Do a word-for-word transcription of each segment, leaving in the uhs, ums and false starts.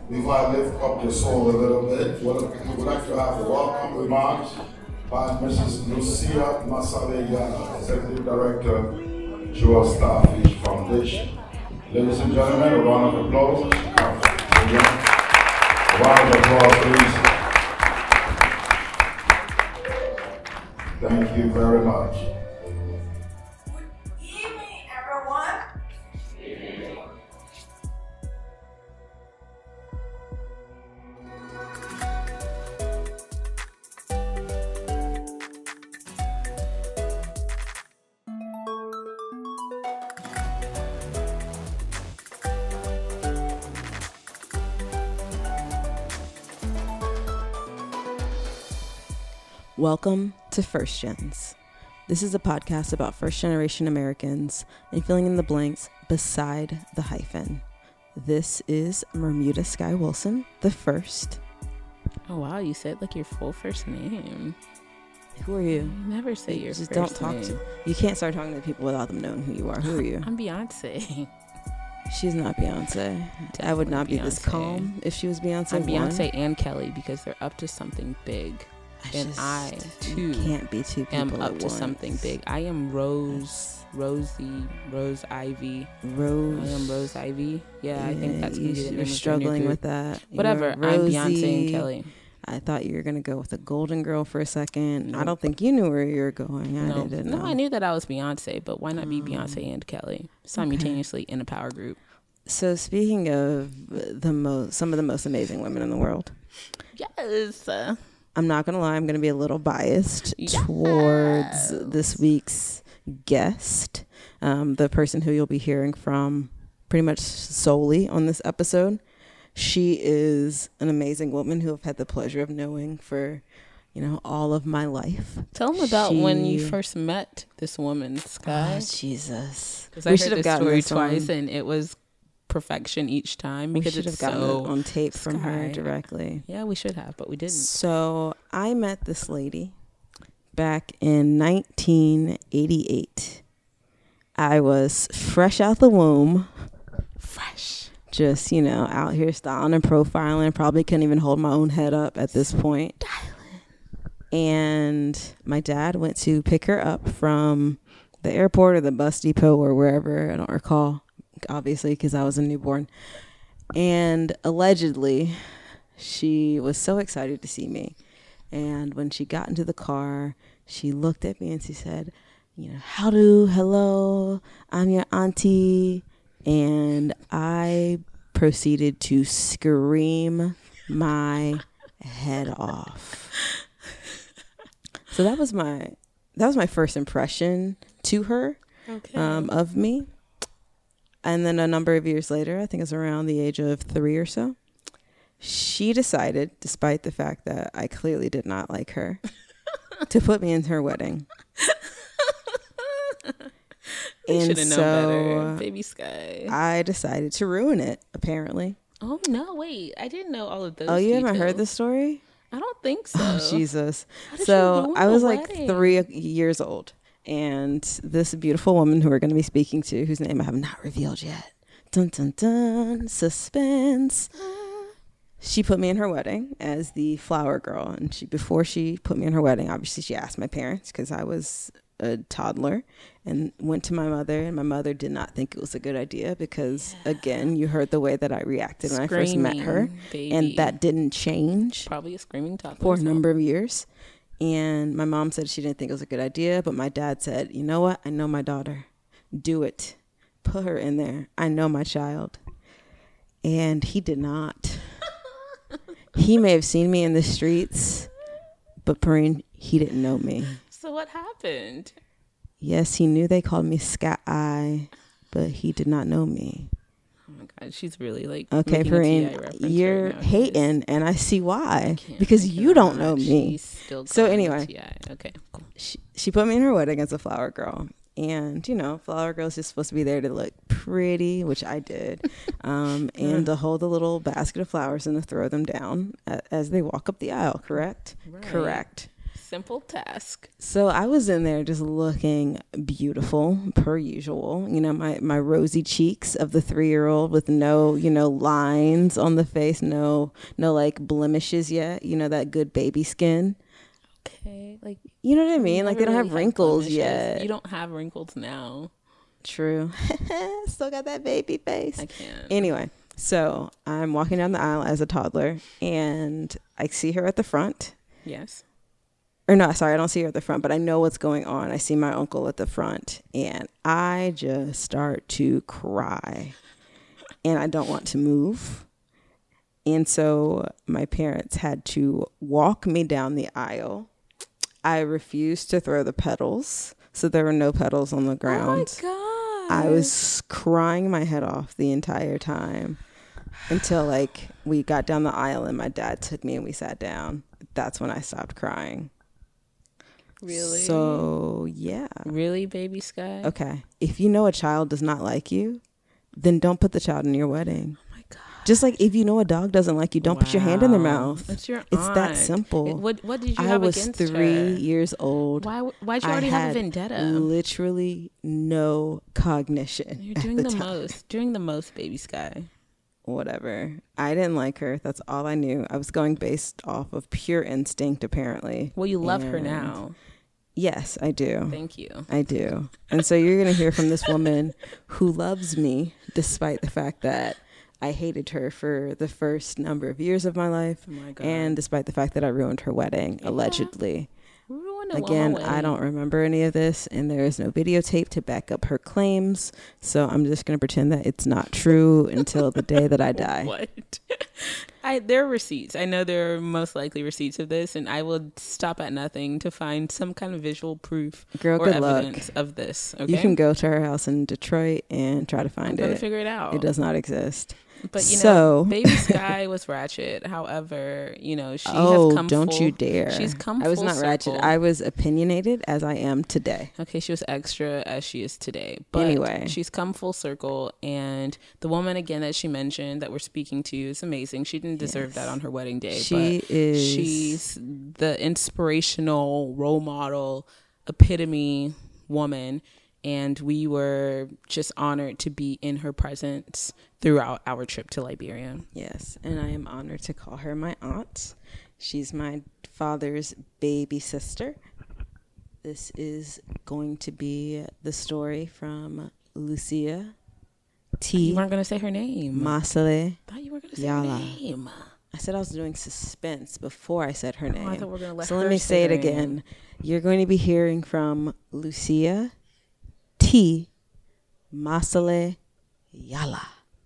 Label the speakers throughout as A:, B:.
A: Before I lift up your soul a little bit, we would like to have a welcome remarks by Missus Lucia Masalegana, Executive Director, Jewel Starfish Foundation. Ladies and gentlemen, a round of applause. A round of applause, please. Thank you very much.
B: Good evening, everyone.
C: Welcome to First Gens. This is a podcast about first-generation Americans and filling in the blanks beside the hyphen. This is Bermuda Sky Wilson, the first.
D: Oh, wow. You said like your full first name.
C: Who are you?
D: You never say
C: You
D: your
C: just
D: first
C: don't talk
D: name.
C: to. You can't start talking to people without them knowing who you are. Who are you?
D: I'm Beyonce.
C: She's not Beyonce. I would not be this
D: Beyonce.
C: calm if she was Beyonce.
D: I'm
C: one.
D: Beyonce and Kelly because they're up to something big.
C: I
D: and
C: just-
D: I,
C: you
D: too,
C: can't be two
D: am
C: people
D: up
C: at
D: to
C: once.
D: something big. I am Rose, Rosie, Rose Ivy.
C: Rose.
D: I am Rose Ivy. Yeah, I think that's
C: you
D: gonna be the name
C: You're
D: of the
C: struggling
D: new
C: with
D: group.
C: that. You
D: Whatever.
C: are
D: I'm Beyonce
C: Rosie.
D: and Kelly.
C: I thought you were gonna go with a Golden Girl for a second. I
D: Nope.
C: don't think you knew where you were going. I
D: No,
C: didn't
D: no,
C: know.
D: I knew that I was Beyonce, but why not be
C: Um,
D: Beyonce and Kelly simultaneously in a power group?
C: So speaking of the most, some of the most amazing women in the world,
D: Yes. Uh,
C: I'm not gonna lie. I'm gonna be a little biased
D: Yes.
C: towards this week's guest, um, the person who you'll be hearing from pretty much solely on this episode. She is an amazing woman who I've had the pleasure of knowing for, you know, all of my life.
D: Tell them about when you
C: She-
D: first met this woman, Sky.
C: Oh, Jesus.
D: Because I
C: We
D: heard
C: should have
D: this
C: gotten
D: story
C: this
D: twice,
C: on-
D: and it was perfection each time
C: We
D: because
C: should have
D: it's
C: gotten
D: so.
C: it on tape from her
D: Sky.
C: directly.
D: Yeah, we should have, but we didn't.
C: So I met this lady back in nineteen eighty-eight. I was fresh out the womb,
D: Fresh.
C: just, you know, out here styling and profiling. Probably couldn't even hold my own head up at this point. And my dad went to pick her up from the airport or the bus depot or wherever. I don't recall, obviously, because I was a newborn. And allegedly, she was so excited to see me. And when she got into the car, she looked at me and she said, you know, howdo, hello, I'm your auntie. And I proceeded to scream my head off. So that was my that was my first impression to her,
D: Okay.
C: um, of me. And then a number of years later, I think it was around the age of three or so, she decided, despite the fact that I clearly did not like her, to put me in her wedding.
D: You
C: And
D: should have known
C: so
D: better, baby Sky.
C: I decided to ruin it, apparently.
D: oh no, wait! I didn't know all of those.
C: Oh, you haven't heard
D: details.
C: this story?
D: I don't think so.
C: Oh, Jesus.
D: How did you
C: So
D: ruin
C: I
D: the
C: was like
D: wedding?
C: three years old. And this beautiful woman who we're going to be speaking to, whose name I have not revealed yet. Dun, dun, dun. Suspense. She put me in her wedding as the flower girl. And she, before she put me in her wedding, obviously she asked my parents because I was a toddler, and went to my mother. And my mother did not think it was a good idea because, yeah. again, you heard the way that I reacted when I first met her.
D: Baby.
C: And that didn't change
D: Probably a screaming toddler.
C: for a
D: as well.
C: number of years. And my mom said she didn't think it was a good idea, but my dad said, you know what? I know my daughter. Do it. Put her in there. I know my child. And he did not. He may have seen me in the streets, but Perrine, he didn't know me.
D: So what happened?
C: Yes, he knew they called me Sky Eye, but he did not know me.
D: Oh my God, she's really like
C: Okay,
D: making a T I
C: Perrine,
D: reference
C: you're
D: right now.
C: hating, and I see why.
D: I can't-
C: Because
D: I
C: you don't know
D: cannot.
C: me.
D: She's still
C: So
D: calling me
C: anyway.
D: T I. Okay, cool.
C: She, she put me in her wedding as a flower girl. And, you know, flower girl's just supposed to be there to look pretty, which I did, um, and to hold a little basket of flowers and to throw them down a- as they walk up the aisle, correct?
D: Right.
C: Correct.
D: Simple task.
C: So I was in there just looking beautiful per usual. You know, my, my rosy cheeks of the three-year-old with no, you know, lines on the face, no, no like blemishes yet. You know, that good baby skin.
D: Okay. Like,
C: you know what I mean? Like they don't
D: really
C: have wrinkles
D: blemishes.
C: yet.
D: You don't have wrinkles now.
C: True. Still got that baby face.
D: I can't.
C: Anyway, so I'm walking down the aisle as a toddler and I see her at the front.
D: Yes.
C: Or no, sorry, I don't see her at the front, but I know what's going on. I see my uncle at the front and I just start to cry and I don't want to move. And so my parents had to walk me down the aisle. I refused to throw the petals, so there were no petals on the ground.
D: Oh my God.
C: I was crying my head off the entire time until like we got down the aisle and my dad took me and we sat down. That's when I stopped crying.
D: Really?
C: So, yeah.
D: Really, baby Sky?
C: Okay. If you know a child does not like you, then don't put the child in your wedding.
D: Oh my God.
C: Just like if you know a dog doesn't like you, don't wow. put your hand in their mouth.
D: That's your aunt.
C: It's that simple.
D: It, what What did you
C: I
D: have
C: was
D: against
C: three
D: her?
C: years old.
D: Why Why'd you already
C: I
D: have a
C: had
D: vendetta?
C: Literally no cognition.
D: You're doing
C: the,
D: the
C: time.
D: most. Doing the most, baby Sky.
C: Whatever. I didn't like her. That's all I knew. I was going based off of pure instinct, apparently.
D: Well, you love
C: and
D: her now.
C: Yes, I do.
D: Thank you.
C: I do. And so you're going to hear from this woman who loves me despite the fact that I hated her for the first number of years of my life.
D: Oh my God.
C: And despite the fact that I ruined her wedding, yeah. allegedly.
D: Ruined a
C: Again,
D: wedding.
C: I don't remember any of this, and there is no videotape to back up her claims. So I'm just going to pretend that it's not true until the day that I die.
D: What? I there are receipts. I know there are most likely receipts of this, and I will stop at nothing to find some kind of visual proof
C: Girl,
D: or
C: good
D: evidence
C: luck.
D: of this. Okay?
C: You can go to her house in Detroit and try to
D: I'm
C: find
D: gonna
C: it.
D: figure it out.
C: It does not exist.
D: But you know,
C: so,
D: baby Sky was ratchet. However, you know, she
C: oh,
D: has come
C: don't
D: full,
C: you dare.
D: She's come
C: I was
D: full
C: not
D: circle.
C: ratchet. I was opinionated as I am today.
D: Okay, she was extra as she is today. But
C: anyway,
D: she's come full circle, and the woman again that she mentioned that we're speaking to is amazing. She didn't deserve yes. that on her wedding day.
C: She
D: but
C: is.
D: She's the inspirational role model, epitome woman. And we were just honored to be in her presence throughout our trip to Liberia.
C: Yes, and I am honored to call her my aunt. She's my father's baby sister. This is going to be the story from Lucia T.
D: You weren't going to say her name.
C: Masale.
D: I thought you were going to say
C: Yala.
D: her name.
C: I said I was doing suspense before I said her name.
D: Oh, I thought we were going to let
C: so
D: her
C: let me say it again.
D: Name.
C: You're going to be hearing from Lucia T. Masale Yala.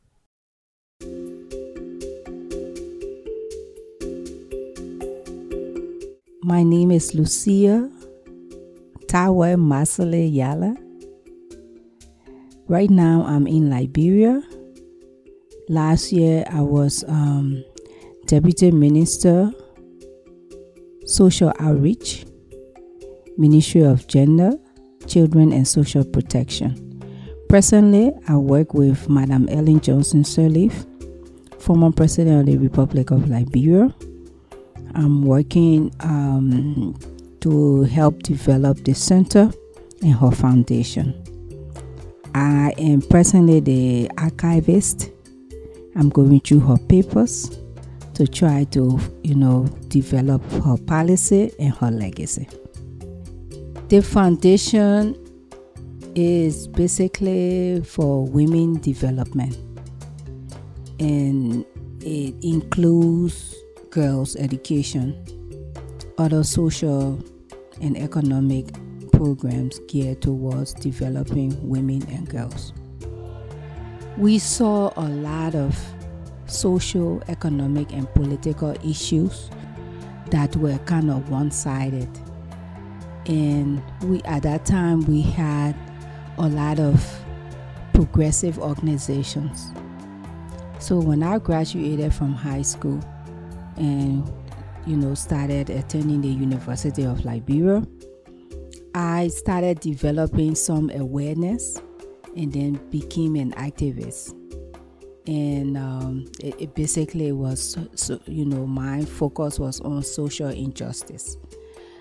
B: My name is Lucia Tawe Masale Yala. Right now I'm in Liberia. Last year I was um, Deputy Minister, Social Outreach, Ministry of Gender, Children and Social Protection. Presently, I work with Madam Ellen Johnson Sirleaf, former President of the Republic of Liberia. I'm working um, to help develop the center and her foundation. I am presently the archivist. I'm going through her papers to try to, you know, develop her policy and her legacy. The foundation is basically for women development, and it includes girls' education, other social and economic programs geared towards developing women and girls. We saw a lot of social, economic, and political issues that were kind of one-sided. And we at that time we had a lot of progressive organizations. So when I graduated from high school and you know started attending the University of Liberia, I started developing some awareness and then became an activist. And um, it, it basically was, so, you know, my focus was on social injustice.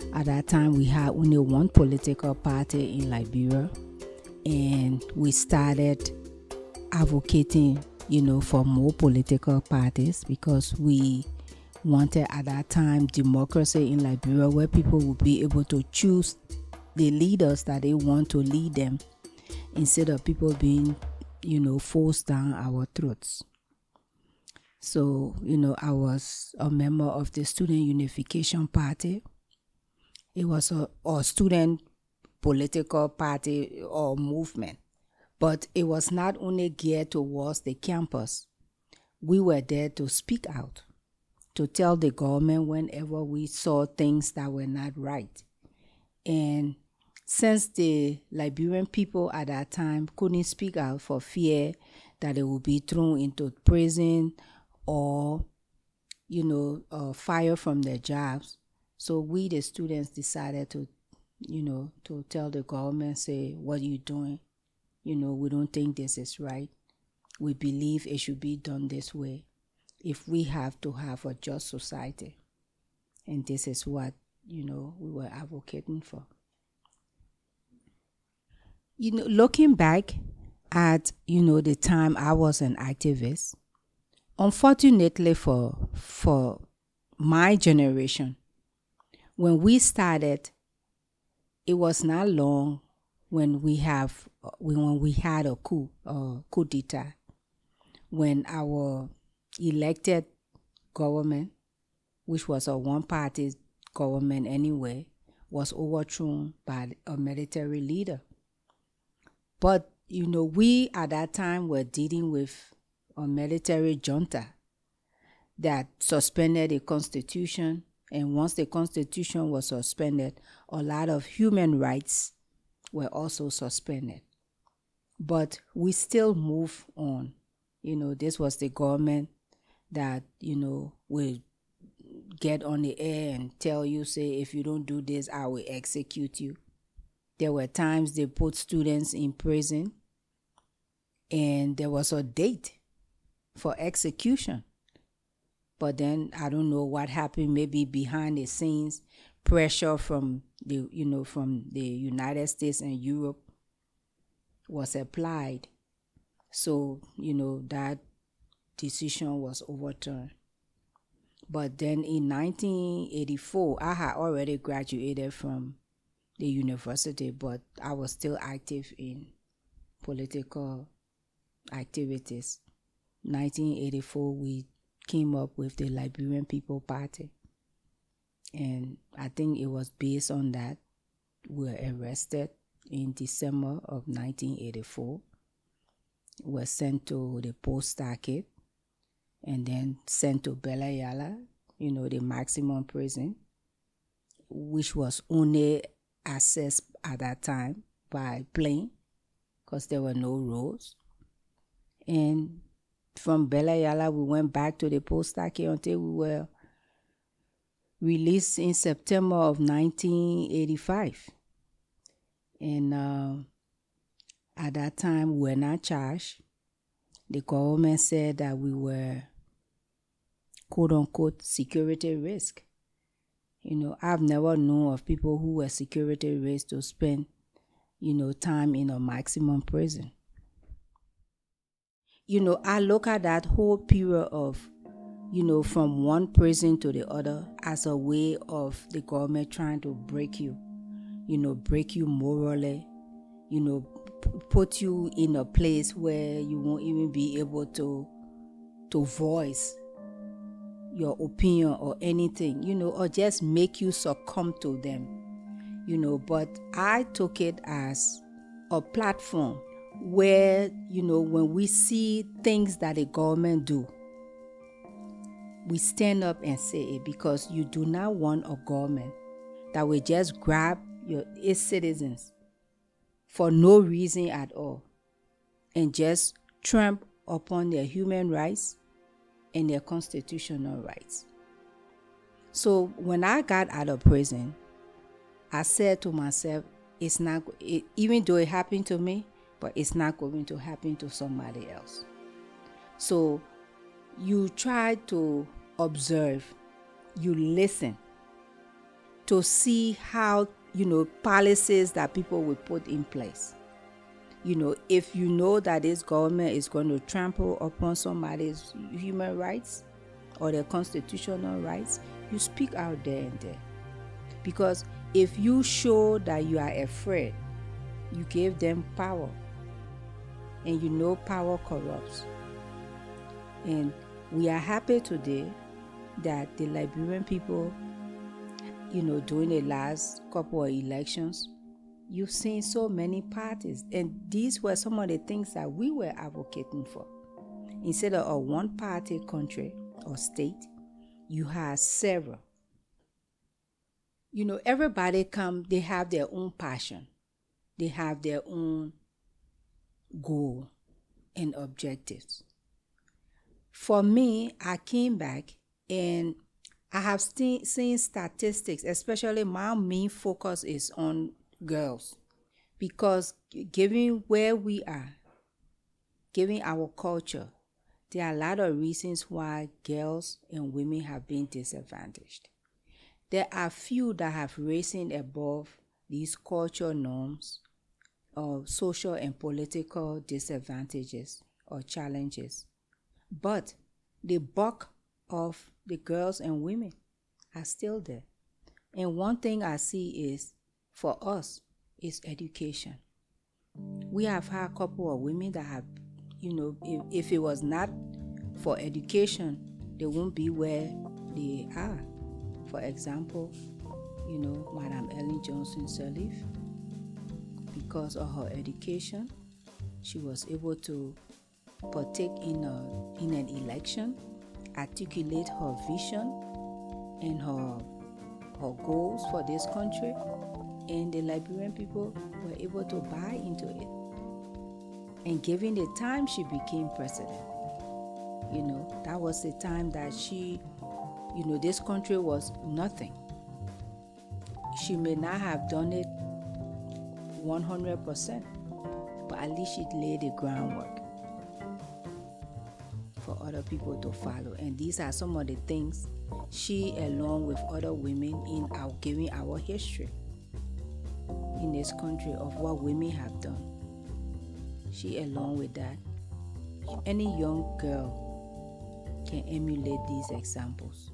B: At that time, we had only one political party in Liberia, and we started advocating, you know, for more political parties because we wanted at that time democracy in Liberia, where people would be able to choose the leaders that they want to lead them instead of people being, you know, forced down our throats. So, you know, I was a member of the Student Unification Party. It was a, a student political party or movement, but it was not only geared towards the campus. We were there to speak out, to tell the government whenever we saw things that were not right. And since the Liberian people at that time couldn't speak out for fear that they would be thrown into prison or, you know, uh, fired from their jobs, so we, the students, decided to, you know, to tell the government, say, what are you doing? You know, we don't think this is right. We believe it should be done this way if we have to have a just society. And this is what, you know, we were advocating for. You know, looking back at, you know, the time I was an activist, unfortunately for for my generation, when we started, it was not long when we have when we had a coup, uh, coup d'etat, when our elected government, which was a one-party government anyway, was overthrown by a military leader. But, you know, we at that time were dealing with a military junta that suspended the constitution. And once the constitution was suspended, a lot of human rights were also suspended. But we still move on. You know, this was the government that, you know, will get on the air and tell you, say, if you don't do this, I will execute you. There were times they put students in prison, and there was a date for execution. But then I don't know what happened. Maybe behind the scenes, pressure from the you know from the United States and Europe was applied. So you know that decision was overturned. But then in nineteen eighty-four, I had already graduated from the university, but I was still active in political activities. nineteen eighty-four, we came up with the Liberian People Party. And I think it was based on that we were arrested in December of nineteen eighty-four. We were sent to the post stockade and then sent to Bella Yala, you know, the maximum prison, which was only accessed at that time by plane because there were no roads. And from Bella Yala, we went back to the post stockade until we were released in September of nineteen eighty-five. And uh, at that time, we were not charged. The government said that we were, quote-unquote, security risk. You know, I've never known of people who were security risk to spend, you know, time in a maximum prison. You know, I look at that whole period of, you know, from one prison to the other as a way of the government trying to break you, you know, break you morally, you know, p- put you in a place where you won't even be able to, to voice your opinion or anything, you know, or just make you succumb to them, you know. But I took it as a platform where, you know, when we see things that the government do, we stand up and say it, because you do not want a government that will just grab your its citizens for no reason at all and just trample upon their human rights and their constitutional rights. So when I got out of prison, I said to myself, it's not, it, even though it happened to me, but it's not going to happen to somebody else. So you try to observe, you listen, to see how, you know, policies that people will put in place. You know, if you know that this government is going to trample upon somebody's human rights or their constitutional rights, you speak out there and there. Because if you show that you are afraid, you give them power. And you know power corrupts. And we are happy today that the Liberian people, you know, during the last couple of elections, you've seen so many parties. And these were some of the things that we were advocating for. Instead of a one-party country or state, you have several. You know, everybody come, they have their own passion. They have their own goal and objectives. For me, I came back and I have seen, seen statistics, especially my main focus is on girls. Because given where we are, given our culture, there are a lot of reasons why girls and women have been disadvantaged. There are few that have risen above these cultural norms of social and political disadvantages or challenges. But the bulk of the girls and women are still there. And one thing I see is, for us, is education. We have had a couple of women that have, you know, if, if it was not for education, they won't be where they are. For example, you know, Madam Ellen Johnson Sirleaf, because of her education, she was able to partake in a in an election, articulate her vision and her her goals for this country, and the Liberian people were able to buy into it. And given the time she became president, you know, that was the time that she, you know, this country was nothing. She may not have done it one hundred percent, but at least she laid the groundwork for other people to follow. And these are some of the things she, along with other women in our giving our history in this country of what women have done. She, along with that, any young girl can emulate these examples.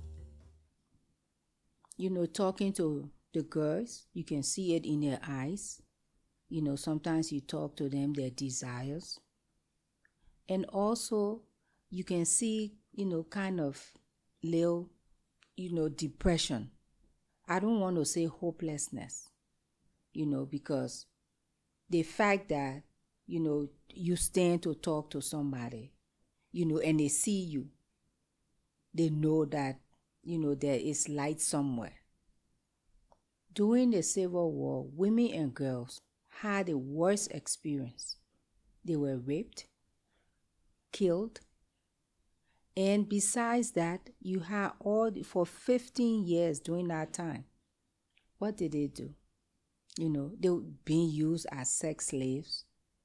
B: You know, talking to the girls, you can see it in their eyes. You know, sometimes you talk to them, their desires. And also, you can see, you know, kind of little, you know, depression. I don't want to say hopelessness, you know, because the fact that, you know, you stand to talk to somebody, you know, and they see you, they know that, you know, there is light somewhere. During the Civil War, women and girls had the worst experience. They were raped, killed, and besides that, you had all the, for fifteen years during that time. What did they do? You know, they were being used as sex slaves.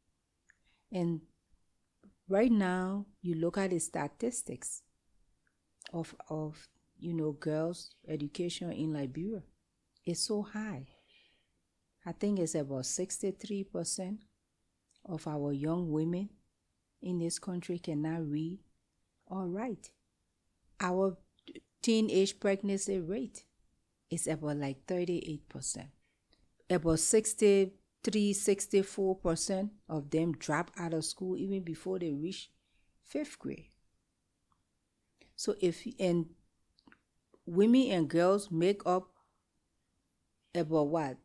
B: And right now, you look at the statistics of, of you know, girls' education in Liberia. It's so high. I think it's about sixty-three percent of our young women in this country cannot read or write. Our teenage pregnancy rate is about like thirty-eight percent. About sixty-three, sixty-four percent of them drop out of school even before they reach fifth grade. So if, and women and girls make up about what?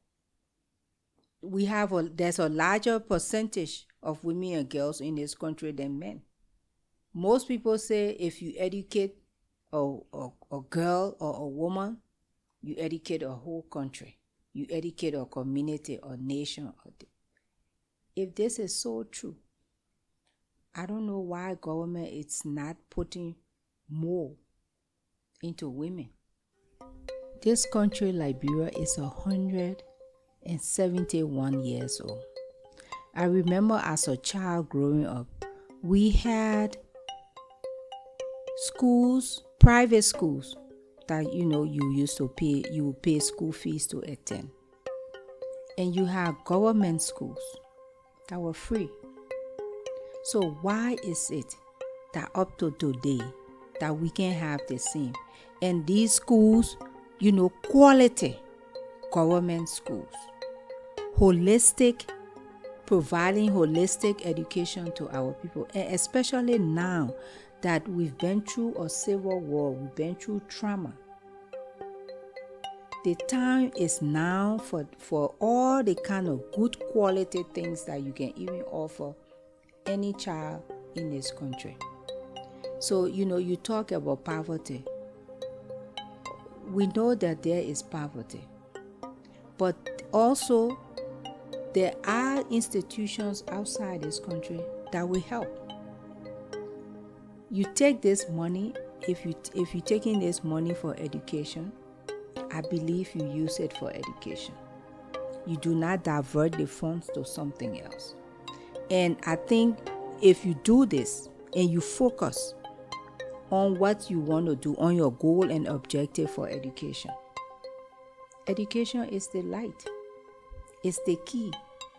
B: We have a, there's a larger percentage of women and girls in this country than men. Most people say if you educate a, a, a girl or a woman, you educate a whole country. You educate a community or nation. If this is so true, I don't know why government is not putting more into women. This country, Liberia, is one hundred seventy-one years old. I remember as a child growing up, we had schools, private schools, that you know you used to pay, you will pay school fees to attend. And you have government schools that were free. So why is it that up to today that we can have the same? And these schools, you know, quality government schools, holistic, providing holistic education to our people, and especially now that we've been through a civil war, we've been through trauma. The time is now for, for all the kind of good quality things that you can even offer any child in this country. So, you know, you talk about poverty. We know that there is poverty. But also, there are institutions outside this country that will help. You take this money, if you if you're taking this money for education, I believe you use it for education. You do not divert the funds to something else. And I think if you do this and you focus on what you want to do, on your goal and objective for education, education is the light. It's the key.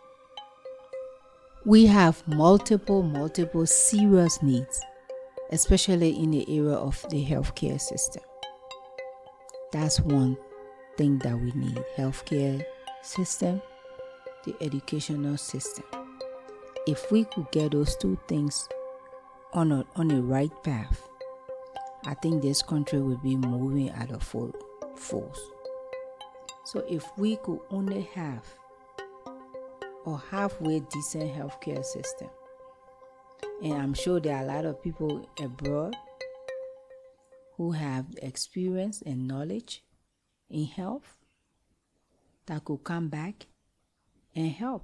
B: We have multiple, multiple serious needs, especially in the area of the healthcare system. That's one thing that we need. Healthcare system, the educational system. If we could get those two things on a, on a right path, I think this country would be moving at a full force. So if we could only have a halfway decent healthcare system, and I'm sure there are a lot of people abroad who have experience and knowledge in health that could come back and help.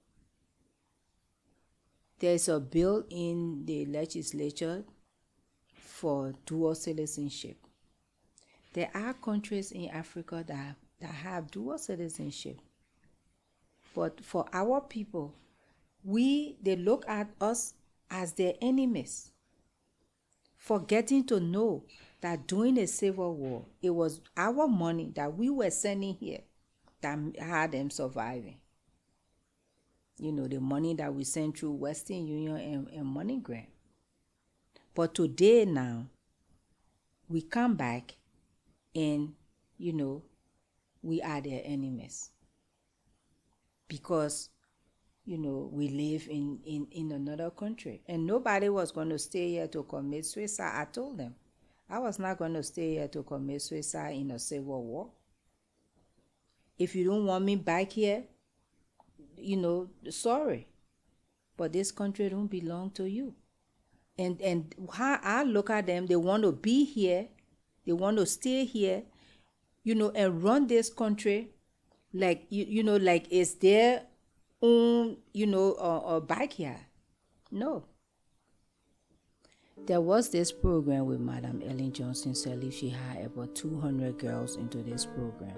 B: There's a bill in the legislature for dual citizenship. There are countries in Africa that, that have dual citizenship. But for our people, we they look at us as their enemies, forgetting to know that during the Civil War, it was our money that we were sending here that had them surviving. You know, the money that we sent through Western Union and, and MoneyGram. But today now, we come back and, you know, we are their enemies. Because, you know, we live in, in, in another country. And nobody was going to stay here to commit suicide. I told them, I was not going to stay here to commit suicide in a civil war. If you don't want me back here, you know, sorry. But this country don't belong to you. And and how I look at them, they want to be here, they want to stay here, you know, and run this country like, you, you know, like it's their own, you know, uh, uh, backyard. No. There was this program with Madam Ellen Johnson Sirleaf. She had about two hundred girls into this program.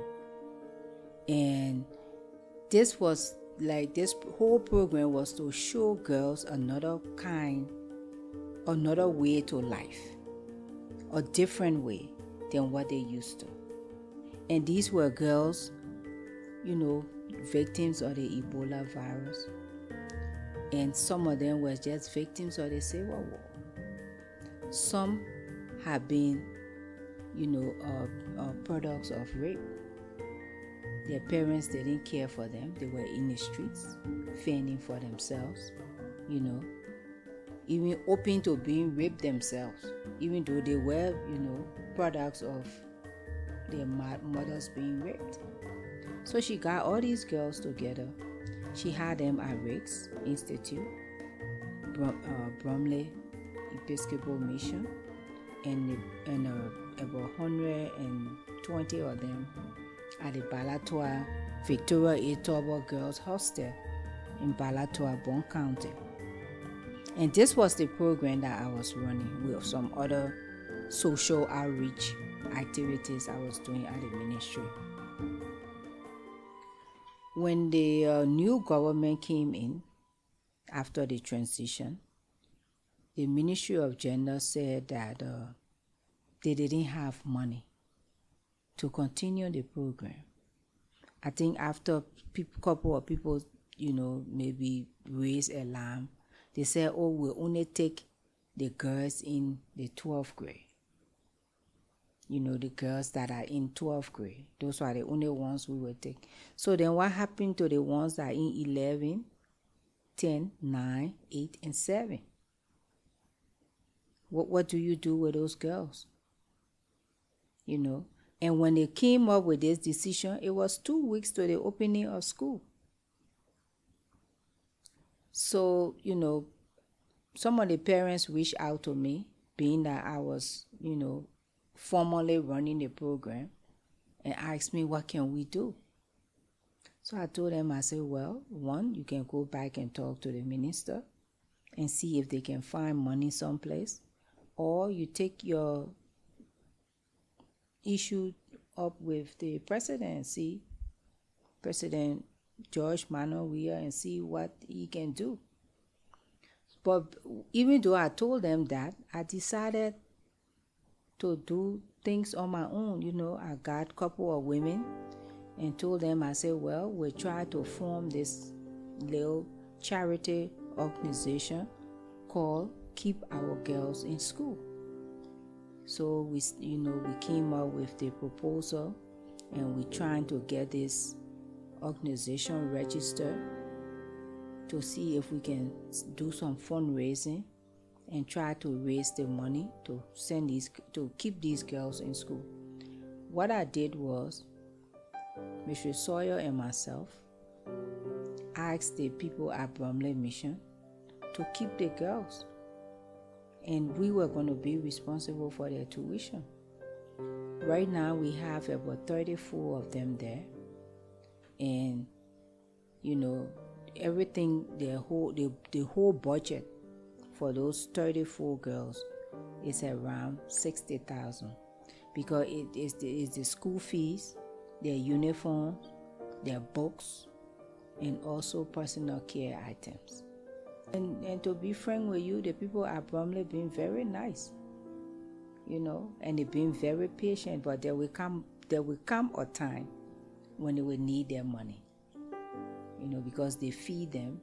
B: And this was like, this whole program was to show girls another kind, another way to life, a different way than what they used to. And these were girls, you know, victims of the Ebola virus. And some of them were just victims of the Civil War. Some have been, you know, uh, uh, products of rape. Their parents didn't care for them. They were in the streets, fending for themselves, you know, even open to being raped themselves, even though they were, you know, products of their mothers being raped. So she got all these girls together. She had them at Rick's Institute, Brum, uh, Bromley Episcopal Mission, and, and uh, about one hundred twenty of them at the Balatoa Victoria A. Torber Girls Hostel in Balatoa, Bon County. And this was the program that I was running with some other social outreach activities I was doing at the ministry. When the uh, new government came in after the transition, the Ministry of Gender said that uh, they didn't have money to continue the program. I think after a couple of people, you know, maybe raise alarm, they said, oh, we'll only take the girls in the twelfth grade. You know, the girls that are in twelfth grade. Those are the only ones we will take. So then what happened to the ones that are in eleven, ten, nine, eight, and seven? What, what do you do with those girls? You know? And when they came up with this decision, it was two weeks to the opening of school. So, you know, some of the parents reached out to me, being that I was, you know, formally running the program, and asked me, what can we do? So I told them, I said, well, one, you can go back and talk to the minister and see if they can find money someplace, or you take your issue up with the president, see President George Manuel Weah, and see what he can do. But even though I told them that, I decided to do things on my own. You know, I got a couple of women and told them, I said, well, we'll try to form this little charity organization called Keep Our Girls in School. So we, you know, we came up with the proposal, and we're trying to get this organization registered to see if we can do some fundraising and try to raise the money to send these, to keep these girls in school. What I did was, Mistress Sawyer and myself asked the people at Bromley Mission to keep the girls, and we were going to be responsible for their tuition. Right now we have about thirty-four of them there, and you know, everything, the whole the, the whole budget for those thirty-four girls is around sixty thousand, because it is the, it's the school fees, their uniform, their books, and also personal care items. And, and to be frank with you, the people at Bromley been very nice, you know, and they've been very patient, but there will come there will come a time when they will need their money, you know, because they feed them.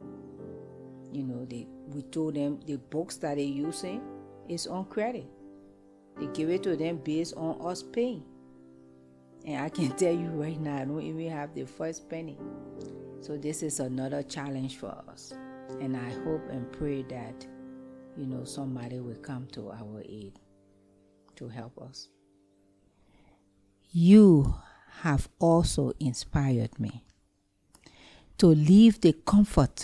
B: You know, they we told them the books that they're using is on credit. They give it to them based on us paying. And I can tell you right now, I don't even have the first penny. So this is another challenge for us. And I hope and pray that, you know, somebody will come to our aid to help us. You have also inspired me to leave the comfort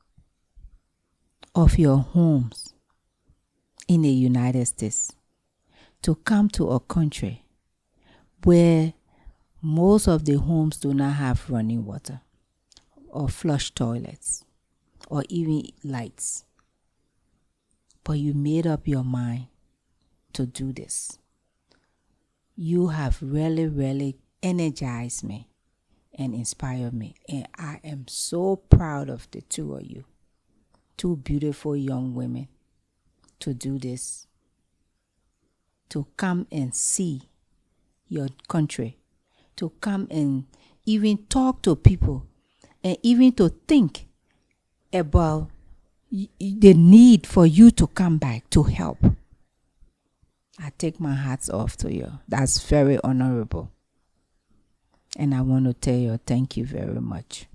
B: of your homes in the United States to come to a country where most of the homes do not have running water or flush toilets or even lights. But you made up your mind to do this. You have really, really energized me and inspired me. And I am so proud of the two of you. Two beautiful young women to do this, to come and see your country, to come and even talk to people, and even to think about the need for you to come back to help. I take my hats off to you. That's very honorable. And I want to tell you thank you very much.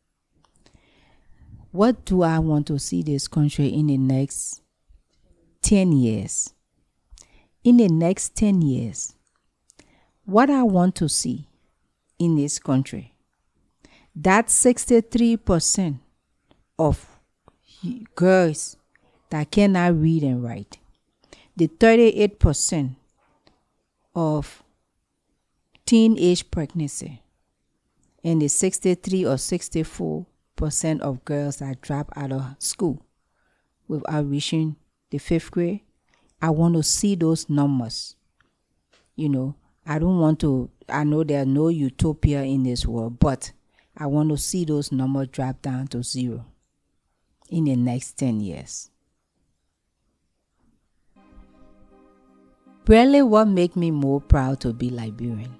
B: What do I want to see this country in the next ten years? In the next ten years, what I want to see in this country, that sixty-three percent of girls that cannot read and write, the thirty-eight percent of teenage pregnancy, and the sixty-three or sixty-four percent of girls that drop out of school without reaching the fifth grade, I want to see those numbers. You know, I don't want to, I know there's no utopia in this world, but I want to see those numbers drop down to zero in the next ten years. Really, what made me more proud to be Liberian?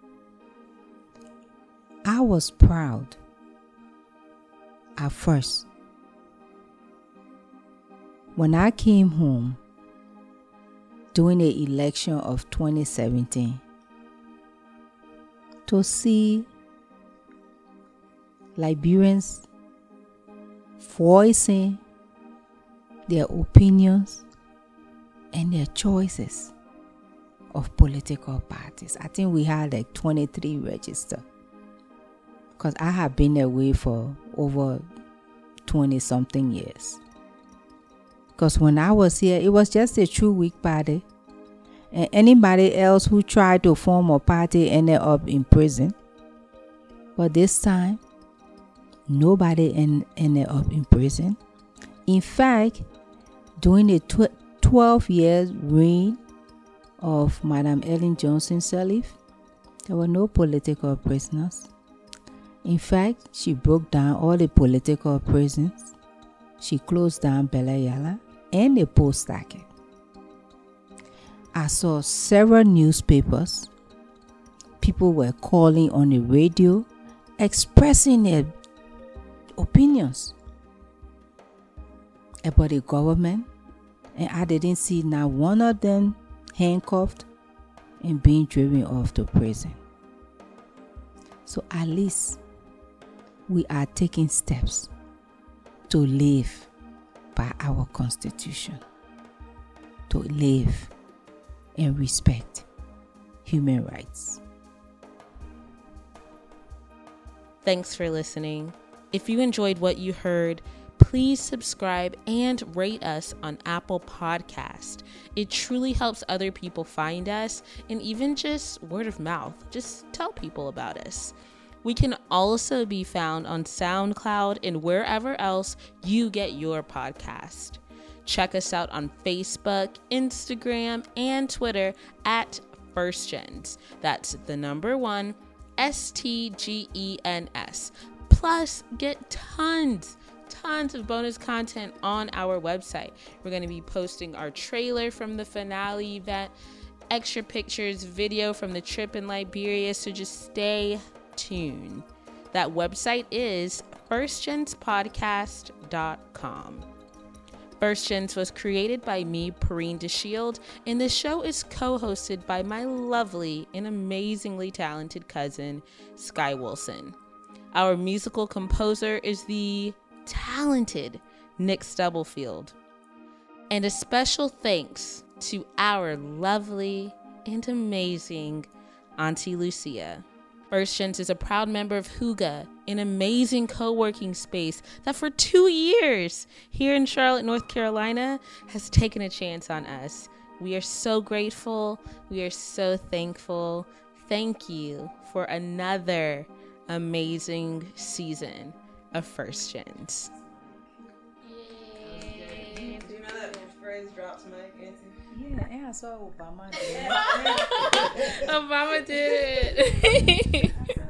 B: I was proud at first. When I came home during the election of twenty seventeen, to see Liberians voicing their opinions and their choices of political parties. I think we had like twenty-three registered. Because I have been away for over twenty something years. Because when I was here, it was just a true weak party. And anybody else who tried to form a party ended up in prison. But this time, nobody en- ended up in prison. In fact, during the tw- twelve years reign of Madam Ellen Johnson Sirleaf, there were no political prisoners. In fact, she broke down all the political prisons. She closed down Bella Yala and the post stacket. I saw several newspapers. People were calling on the radio, expressing their opinions about the government, and I didn't see not one of them handcuffed and being driven off to prison. So at least we are taking steps to live by our Constitution, to live and respect human rights.
D: Thanks for listening. If you enjoyed what you heard, please subscribe and rate us on Apple Podcast. It truly helps other people find us, and even just word of mouth. Just tell people about us. We can also be found on SoundCloud and wherever else you get your podcast. Check us out on Facebook, Instagram, and Twitter at First Gens. That's the number one, S T G E N S. Plus, get tons, tons of bonus content on our website. We're going to be posting our trailer from the finale event, extra pictures, video from the trip in Liberia, so just stay tuned. That website is first gens podcast dot com. First Gens was created by me, Perrine DeShield, and the show is co-hosted by my lovely and amazingly talented cousin, Sky Wilson. Our musical composer is the talented Nick Stubblefield. And a special thanks to our lovely and amazing Auntie Lucia. First Gens is a proud member of Hygge, an amazing co-working space that for two years here in Charlotte, North Carolina, has taken a chance on us. We are so grateful. We are so thankful. Thank you for another amazing season of First Gens.
C: Yay. Do you know that phrase drops mic, Auntie?
B: Yeah, and I saw Obama did.
D: Obama did it.